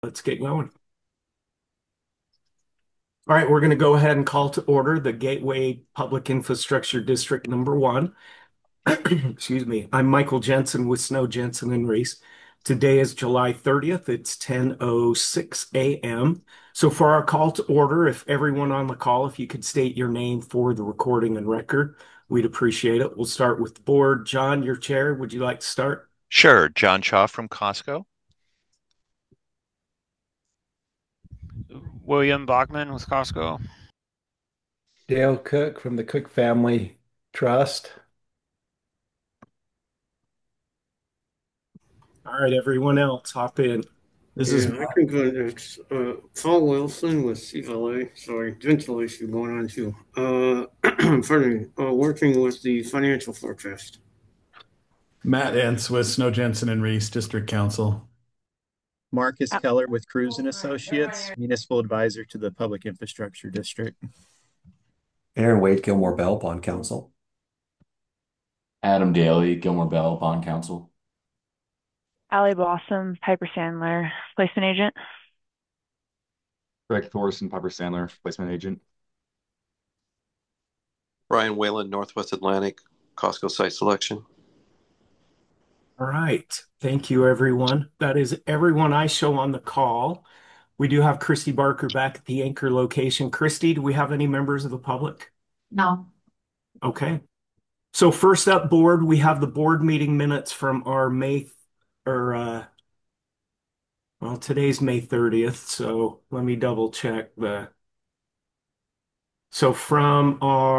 let's get going. All right, we're going to go ahead and call to order the Gateway Public Infrastructure District Number One. Excuse me. I'm Michael Jensen with Snow Jensen and Reese. Today is July 30th. It's 10:06 a.m. So for our call to order, if everyone on the call, if you could state your name for the recording and record, we'd appreciate it. We'll start with the board. John, your chair, would you like to start? Sure. John Shaw from Costco. William Bachman with Costco. Dale Cook from the Cook Family Trust. All right, everyone else, hop in. This is I can go next. Paul Wilson with CVLA. Sorry, dental issue going on too. Pardon me. Working with the financial forecast. Matt Entz with Snow Jensen and Reese, District Council. Marcus Keller with Cruz and Associates, Municipal Advisor to the Public Infrastructure District. Aaron Wade, Gilmore Bell, Bond Counsel. Adam Daly, Gilmore Bell, Bond Counsel. Allie Blossom, Piper Sandler, placement agent. Greg Thorson, Piper Sandler, placement agent. Brian Whalen, Northwest Atlantic, Costco site selection. All right. Thank you, everyone. That is everyone I show on the call. We do have Christy Barker back at the anchor location. Christy, do we have any members of the public? No. Okay. So first up, board, we have the board meeting minutes from our today's May 30th. So let me double check so from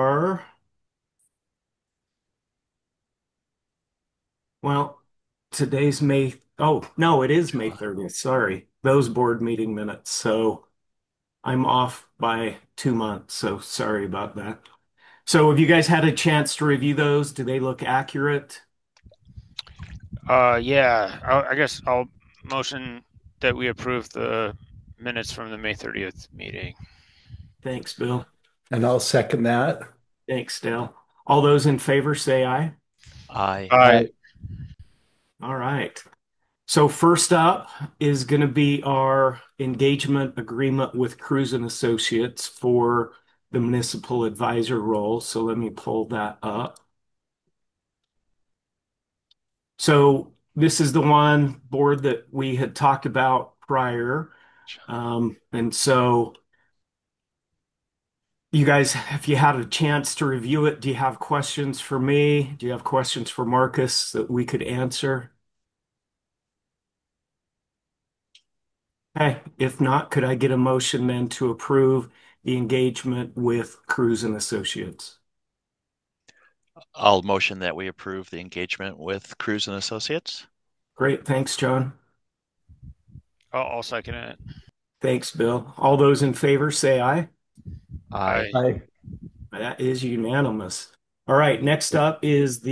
today's oh, no, it is May 30th. Sorry. Those board meeting minutes. So I'm off by 2 months. So sorry about that. So have you guys had a chance to review those? Do they look accurate? Yeah. I guess I'll motion that we approve the minutes from the May 30th meeting. Thanks, Bill. And I'll second that. Thanks, Dale. All those in favor say aye. Aye. Aye. All right. So first up is going to be our engagement agreement with Cruz and Associates for the municipal advisor role. So let me pull that up. So this is the one board that we had talked about prior. And so you guys, if you had a chance to review it, do you have questions for me? Do you have questions for Marcus that we could answer? Okay, if not, could I get a motion then to approve the engagement with Cruz and Associates? I'll motion that we approve the engagement with Cruz and Associates. Great, thanks, John. I'll second it. Thanks, Bill. All those in favor say aye. Aye. Aye. That is unanimous. All right, next up is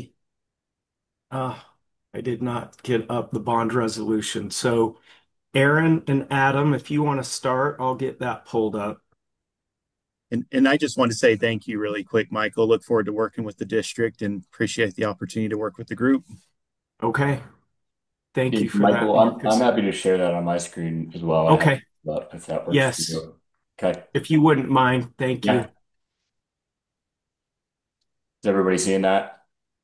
I did not get up the bond resolution. So Aaron and Adam, if you want to start, I'll get that pulled up. And I just want to say thank you really quick, Michael. Look forward to working with the district and appreciate the opportunity to work with the group. Okay. Thank you for Michael, that, I'm Marcus. happy to share that on my screen as well. Okay. If that works Yes. for you. Okay. If you wouldn't mind, thank you. Yeah. Is everybody seeing that?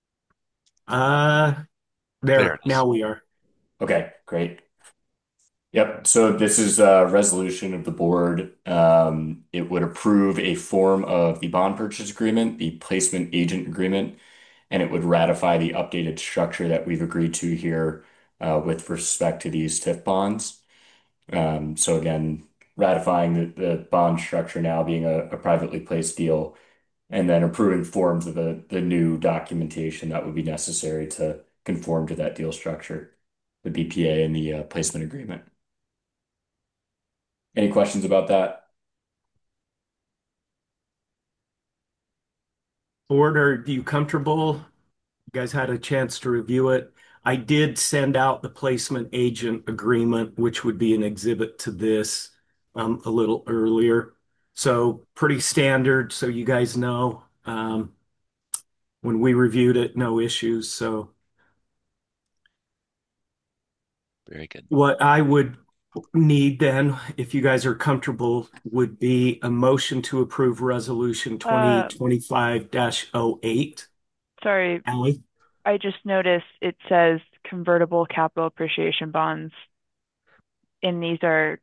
There, now we are. Okay, great. Yep. So this is a resolution of the board. It would approve a form of the bond purchase agreement, the placement agent agreement, and it would ratify the updated structure that we've agreed to here with respect to these TIF bonds. So again, ratifying the bond structure now being a privately placed deal, and then approving forms of the new documentation that would be necessary to conform to that deal structure, the BPA and the placement agreement. Any questions about that? Board, are you comfortable? You guys had a chance to review it. I did send out the placement agent agreement, which would be an exhibit to this a little earlier. So pretty standard, so you guys know. When we reviewed it, no issues. So Very good. what I would need then, if you guys are comfortable, would be a motion to approve resolution 2025-08. Sorry, Ally? I just noticed it says convertible capital appreciation bonds, and these are,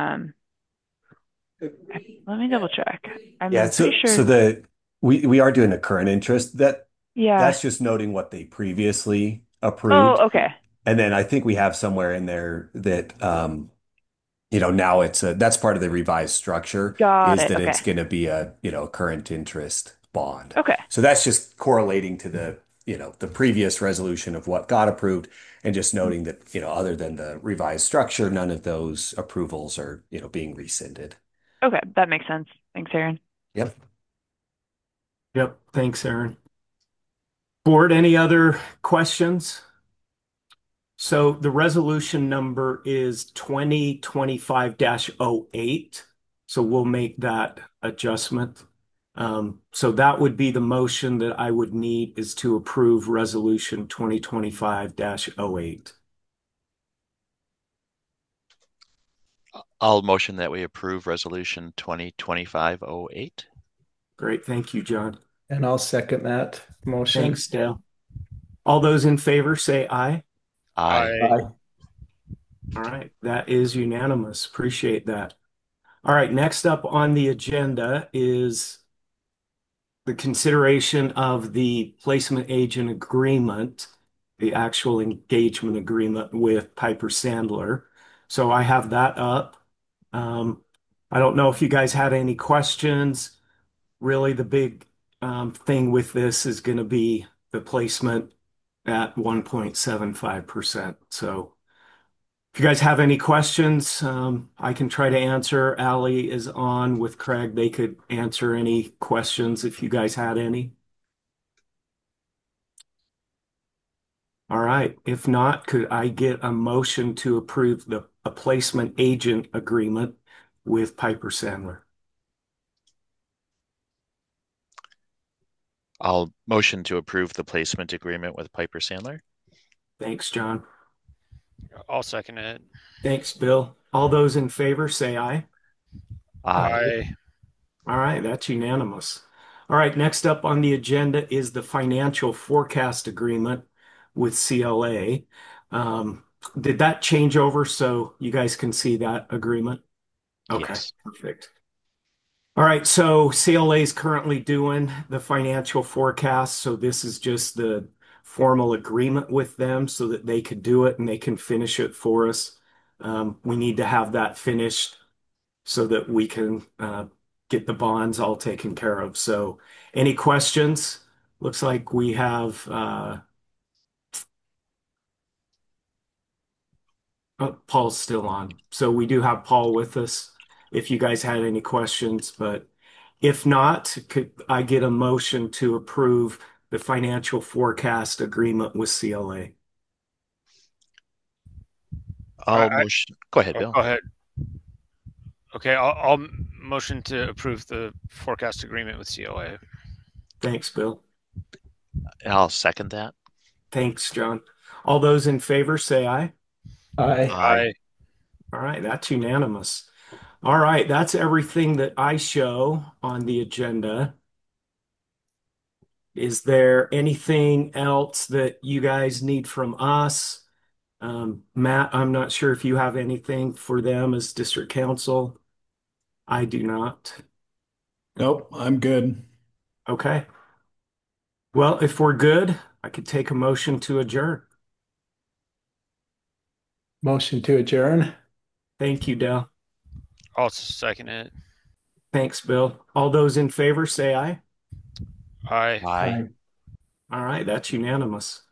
let me double check. I'm Yeah, pretty so sure. we are doing a current interest Yeah. that's just noting what they previously approved. Oh, okay. And then I think we have somewhere in there that now that's part of the revised structure Got is it. that Okay. it's going to be a, current interest bond. Okay. So that's just correlating to the previous resolution of what got approved and just noting that, other than the revised structure, none of those approvals are, being rescinded. Okay. That makes sense. Thanks, Aaron. Yep. Yep. Thanks, Aaron. Board, any other questions? So the resolution number is 2025-08. So we'll make that adjustment. So that would be the motion that I would need is to approve resolution 2025-08. I'll motion that we approve resolution 2025-08. Great. Thank you, John. And I'll second that motion. Thanks, Dale. All those in favor say aye. Aye. Aye. All right. That is unanimous. Appreciate that. All right. Next up on the agenda is the consideration of the placement agent agreement, the actual engagement agreement with Piper Sandler. So I have that up. I don't know if you guys had any questions. Really, the big thing with this is going to be the placement at 1.75%. So if you guys have any questions, I can try to answer. Allie is on with Craig. They could answer any questions if you guys had any. All right. If not, could I get a motion to approve a placement agent agreement with Piper Sandler? I'll motion to approve the placement agreement with Piper Sandler. Thanks, John. I'll second it. Thanks, Bill. All those in favor say aye. Aye. All right, that's unanimous. All right, next up on the agenda is the financial forecast agreement with CLA. Did that change over so you guys can see that agreement? Okay, Yes. perfect. All right, so CLA is currently doing the financial forecast, so this is just the formal agreement with them so that they could do it and they can finish it for us. We need to have that finished so that we can get the bonds all taken care of. So, any questions? Looks like we have Paul's still on. So we do have Paul with us if you guys had any questions, but if not, could I get a motion to approve the financial forecast agreement with CLA? I'll motion. Go ahead, Bill. Go ahead. Okay, I'll motion to approve the forecast agreement with CLA. Thanks, Bill. I'll second that. Thanks, John. All those in favor say aye. Aye. Aye. All right, that's unanimous. All right, that's everything that I show on the agenda. Is there anything else that you guys need from us? Matt, I'm not sure if you have anything for them as district council. I do not. Nope, I'm good. Okay. Well, if we're good, I could take a motion to adjourn. Motion to adjourn. Thank you, Dale. I'll second it. Thanks, Bill. All those in favor say aye. Aye. Aye. All right, that's unanimous.